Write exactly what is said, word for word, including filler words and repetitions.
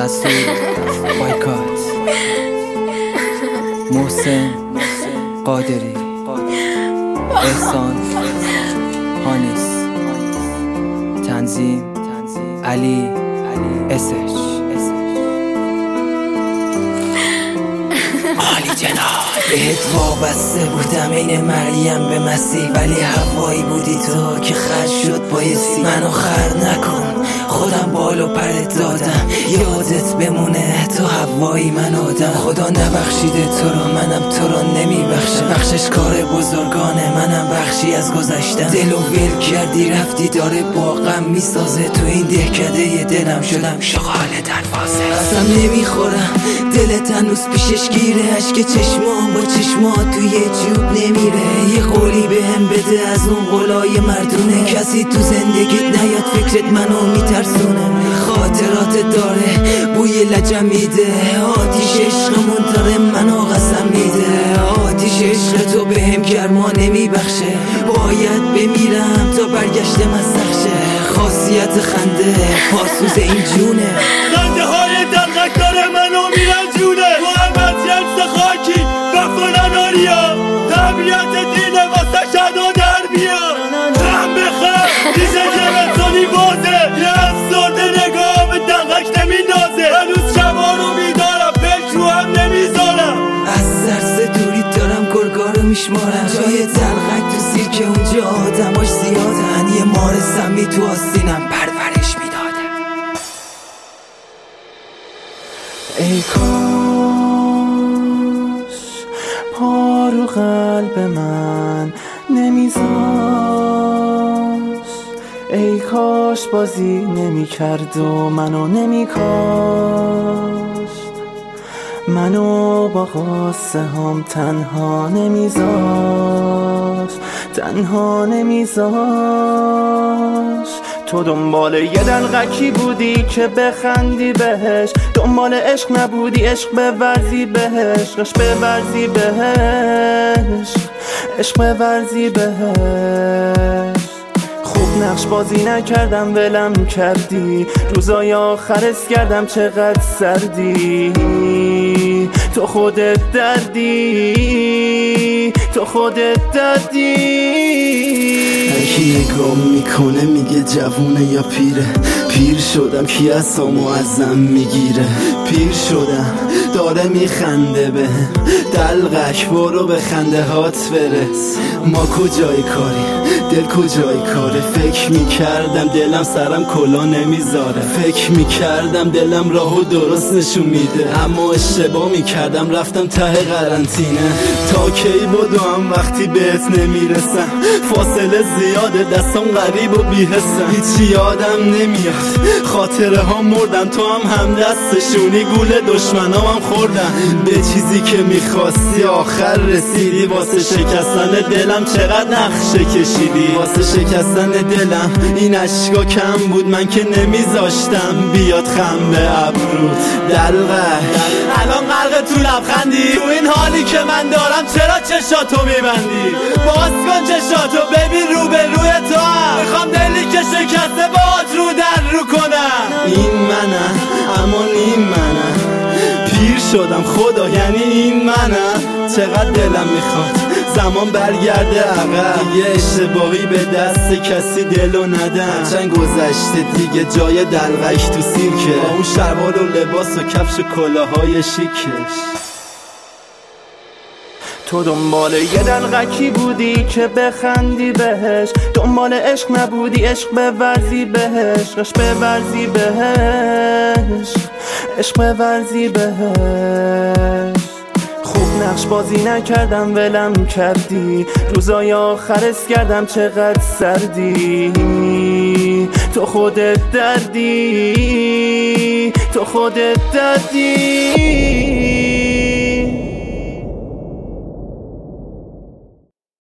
مسعود بایکات، محسن قادری، احسان هانیس، تنظیم علی اسش. عالی جناب. بهت وابسته بودم این مریم به مسیح، ولی هوایی بودی تو که خرج شد بایستی. منو خر نکن، خودم بال و پرت دادم، یادت بمونه تو هوایی من آدم. خدا نبخشیده تو رو، منم تو رو نمیبخشم. بخشش کار بزرگانه، منم بخشی از گذشتم. دل و ول کردی رفتی، داره با غم میسازه. تو این دهکده دلم شدم شغال دروازه. اصلا نمیخورم دلت هنوز پیشش گیره، اشک چشمان با چشمات توی جوب نمیره. یه قولی بهم بده از اون قولای مردونه، کسی تو زندگیت نیاد فکرت منو میترسونه. خاطرات داره بوی لجم میده، آتیش عشقمون داره منو قسم میده. آتیش عشق تو بهم گرما نمیبخشه، باید بمیرم تا برگشتم از سخشه. خاصیت خنده پاسوز این جونه، خنده های دلغک داره منو میرنجونه. محمد جنس خاکی وفا ناریا، طبیعت دینه واسه شدا در بیار. هم بخر دیزه که بزانی بازه، یه افسرده نگاه به دلغک نمیندازه. هنوز شبا رو میدارم فکر رو هم نمیذارم، از ترس دوری دارم گرگارو میشمارم. جای دلغک تو سیرکه اونجا آدماش زیادن، یه مار سمی تو آستینم پرورش میدادم. ای کاش پا رو قلب من نمیذاشت، ای کاش بازی نمیکرد و منو نمیکاشت. منو با قصه هم تنها نمیذاشت، تنها نمیذاشت. تو دنبال یه دلغکی بودی که بخندی بهش، دنبال عشق نبودی عشق بورزی بهش، عشق بورزی بهش، عشق بورزی بهش. خوب نقش بازی نکردم ولم کردی، روزای آخرس کردم چقدر سردی. تو خودت دردی، تو خودت دردی. کی نگاه میکنه میگه جوونه یا پیره، پیر شدم کی اسامو ازم میگیره. پیر شدم داره میخنده بهم، دلغک برو به خنده هات برس. ما کجای کاری دل کجای کاره، فکر میکردم دلم سرم کلا نمیذاره. فکر میکردم دلم راهو درست نشون میده، اما اشتباه میکردم رفتم ته قرنطینه. تا کی بدوم وقتی بهت نمیرسم، فاصله زیاده دستم غریب و بی‌حسم. هیچی یادم نمیاد خاطره ها مردن، تو هم هم دستشونی گول دشمنام هم خوردن. به چیزی که میخواستی آخر رسیدی، واسه شکستن دلم چقدر نقشه کشیدی. واسه شکستن دلم این عشقا کم بود، من که نمیذاشتم بیاد خم به ابرود. دلغک الان غرق تو لبخندی، تو این حالی که من دارم چرا چشاتو میبندی؟ باز کن چشاتو ببین رو به روی تو هم، میخوام دلی که شکسته باهات رو در رو کنم. این منم اما این منم، پیر شدم خدا یعنی این منم. چقدر دلم میخواد زمان برگرده عقب، یه اشتباهی به دست کسی دلو ندم. چند گذشته دیگه جای دلغک تو سیرکه، با اون شلوار و لباس و کفش و کلاهای شیکش. تو دنبال یه دلغکی بودی که بخندی بهش، دنبال عشق نبودی عشق بورزی بهش، عشق بورزی بهش، عشق بورزی بهش. خوب نقش بازی نکردم ولم کردی، روزای آخرس کردم چقدر سردی. تو خودت دردی، تو خودت دردی.